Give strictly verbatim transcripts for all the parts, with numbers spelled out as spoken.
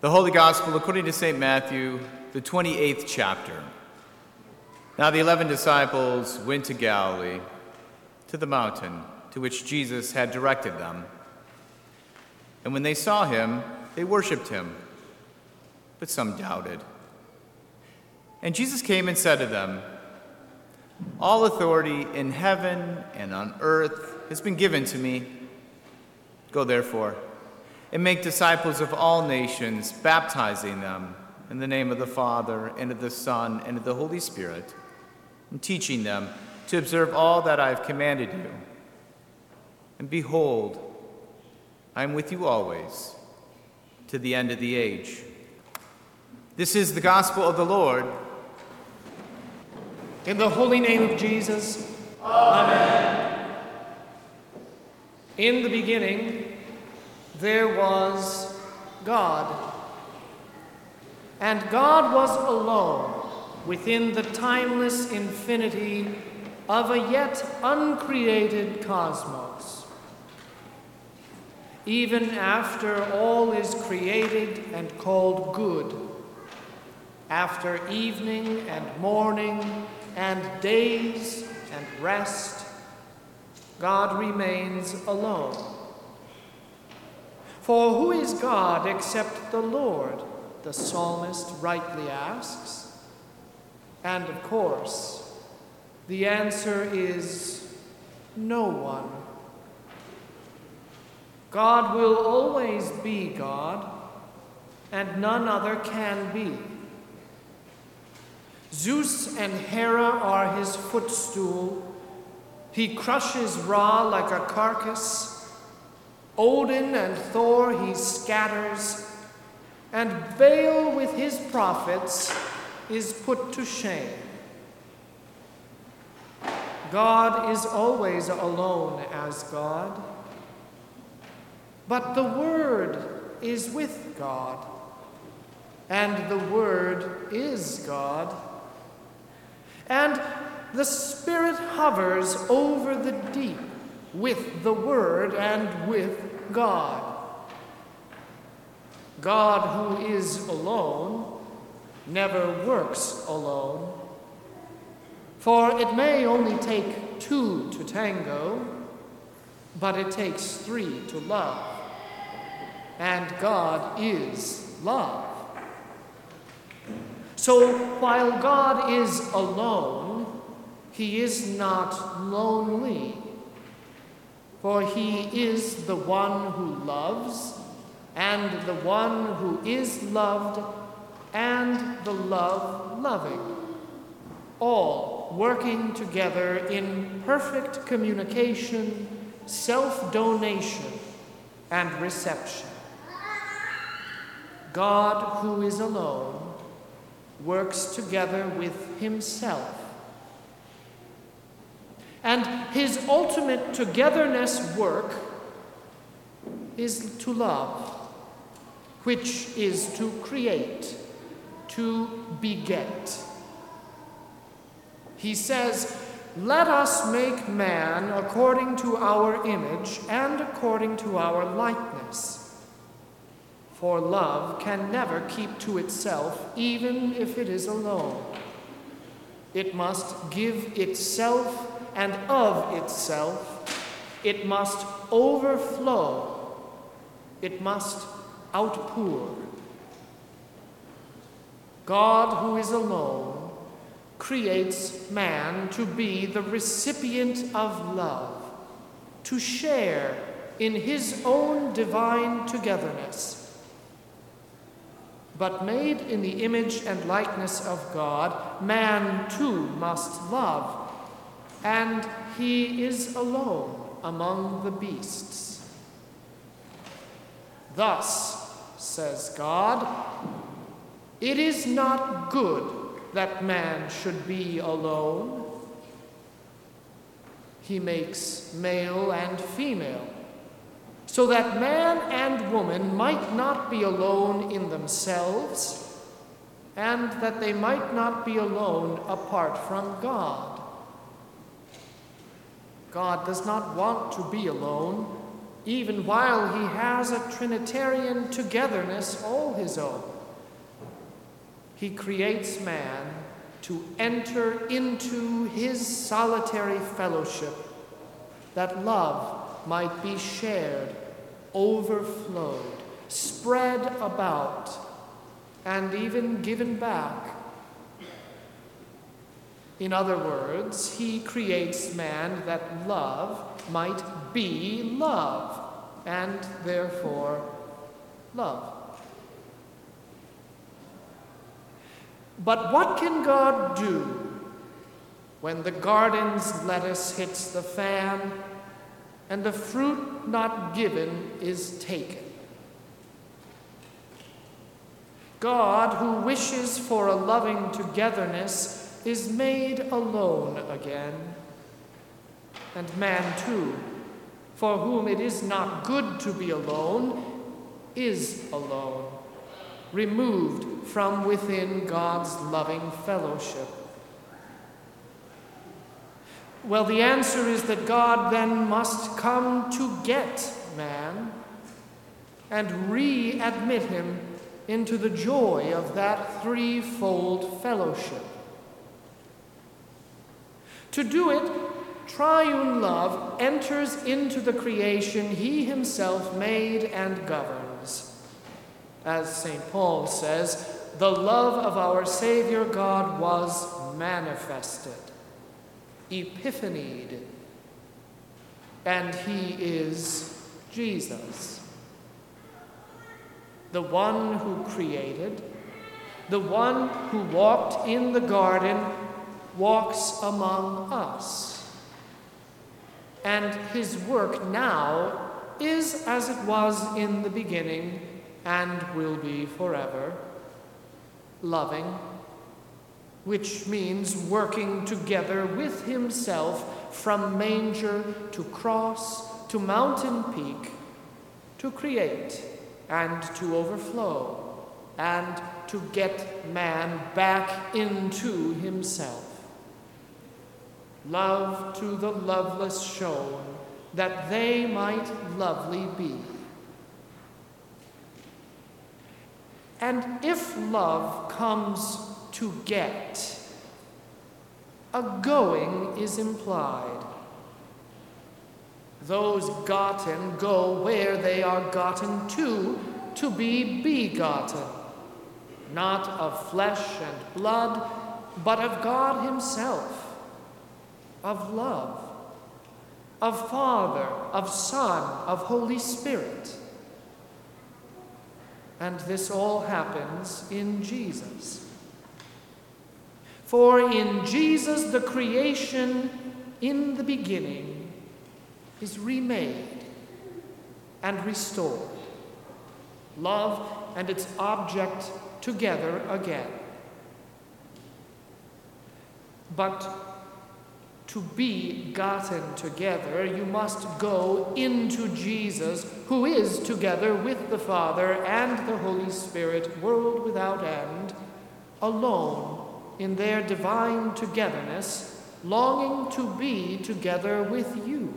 The Holy Gospel according to Saint Matthew, the twenty-eighth chapter. Now the eleven disciples went to Galilee, to the mountain to which Jesus had directed them. And when they saw him, they worshipped him, but some doubted. And Jesus came and said to them, "All authority in heaven and on earth has been given to me. Go therefore and make disciples of all nations, baptizing them in the name of the Father, and of the Son, and of the Holy Spirit, and teaching them to observe all that I have commanded you. And behold, I am with you always, to the end of the age." This is the gospel of the Lord. In the holy name of Jesus, Amen. In the beginning, there was God. And God was alone within the timeless infinity of a yet uncreated cosmos. Even after all is created and called good, after evening and morning and days and rest, God remains alone. For who is God except the Lord? The psalmist rightly asks. And of course, the answer is no one. God will always be God, and none other can be. Zeus and Hera are his footstool. He crushes Ra like a carcass. Odin and Thor he scatters, and Baal with his prophets is put to shame. God is always alone as God, but the Word is with God, and the Word is God. And the Spirit hovers over the deep with the Word and with God. God, who is alone, never works alone. For it may only take two to tango, but it takes three to love. And God is love. So while God is alone, he is not lonely. For he is the one who loves, and the one who is loved, and the love loving, all working together in perfect communication, self-donation, and reception. God, who is alone, works together with himself. And his ultimate togetherness work is to love, which is to create, to beget. He says, "Let us make man according to our image and according to our likeness." For love can never keep to itself, even if it is alone. It must give itself and of itself. It must overflow. It must outpour. God, who is alone, creates man to be the recipient of love, to share in his own divine togetherness. But made in the image and likeness of God, man too must love, and he is alone among the beasts. Thus, says God, "It is not good that man should be alone. He makes male and female, so that man and woman might not be alone in themselves, and that they might not be alone apart from God." God does not want to be alone, even while he has a Trinitarian togetherness all his own. He creates man to enter into his solitary fellowship, that love might be shared, overflowed, spread about, and even given back. In other words, he creates man that love might be love, and therefore love. But what can God do when the garden's lettuce hits the fan and the fruit not given is taken? God, who wishes for a loving togetherness, is made alone again. And man too, for whom it is not good to be alone, is alone, removed from within God's loving fellowship. Well, the answer is that God then must come to get man and readmit him into the joy of that threefold fellowship. To do it, triune love enters into the creation he himself made and governs. As Saint Paul says, the love of our Savior God was manifested, epiphanied, and he is Jesus, the one who created, the one who walked in the garden, walks among us. And his work now is as it was in the beginning and will be forever, loving, which means working together with himself from manger to cross to mountain peak, to create and to overflow and to get man back into himself. Love to the loveless shown, that they might lovely be. And if love comes to get, a going is implied. Those gotten go where they are gotten to, to be begotten, not of flesh and blood, but of God himself, of love, of Father, of Son, of Holy Spirit. And this all happens in Jesus. For in Jesus the creation in the beginning is remade and restored, love and its object together again. But to be gotten together, you must go into Jesus, who is together with the Father and the Holy Spirit, world without end, alone in their divine togetherness, longing to be together with you.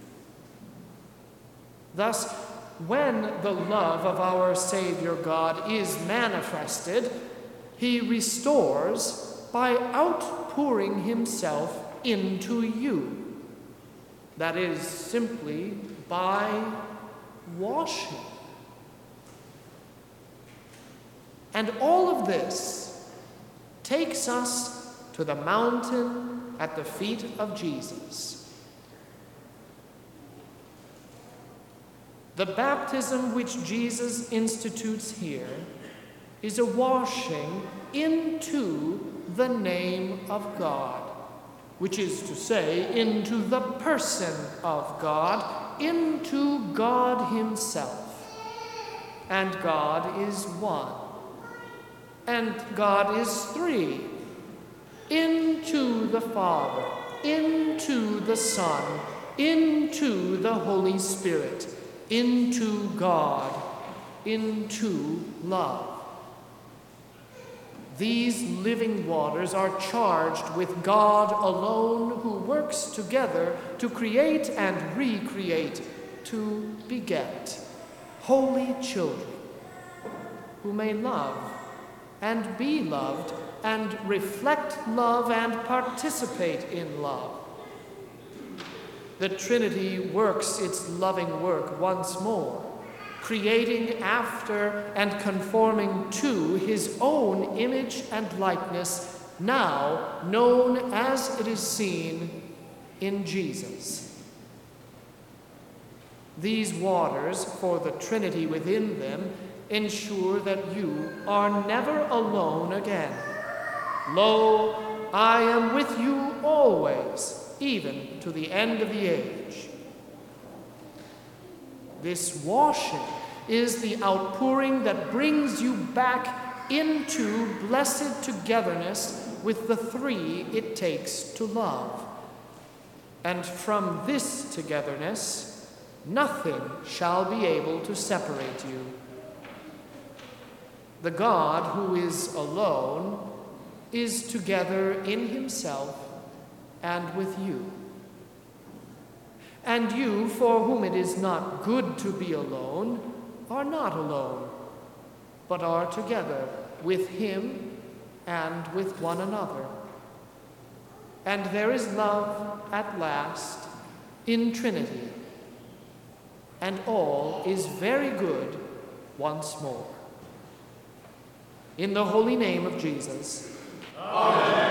Thus, when the love of our Savior God is manifested, he restores by outpouring himself into you. That is simply by washing. And all of this takes us to the mountain at the feet of Jesus. The baptism which Jesus institutes here is a washing into the name of God, which is to say, into the person of God, into God himself. And God is one. And God is three. Into the Father, into the Son, into the Holy Spirit, into God, into love. These living waters are charged with God alone, who works together to create and recreate to beget holy children who may love and be loved and reflect love and participate in love. The Trinity works its loving work once more, creating after and conforming to his own image and likeness, now known as it is seen in Jesus. These waters, for the Trinity within them, ensure that you are never alone again. Lo, I am with you always, even to the end of the age. This washing is the outpouring that brings you back into blessed togetherness with the three it takes to love. And from this togetherness, nothing shall be able to separate you. The God who is alone is together in himself and with you. And you, for whom it is not good to be alone, are not alone, but are together with him and with one another. And there is love at last in Trinity, and all is very good once more. In the holy name of Jesus. Amen.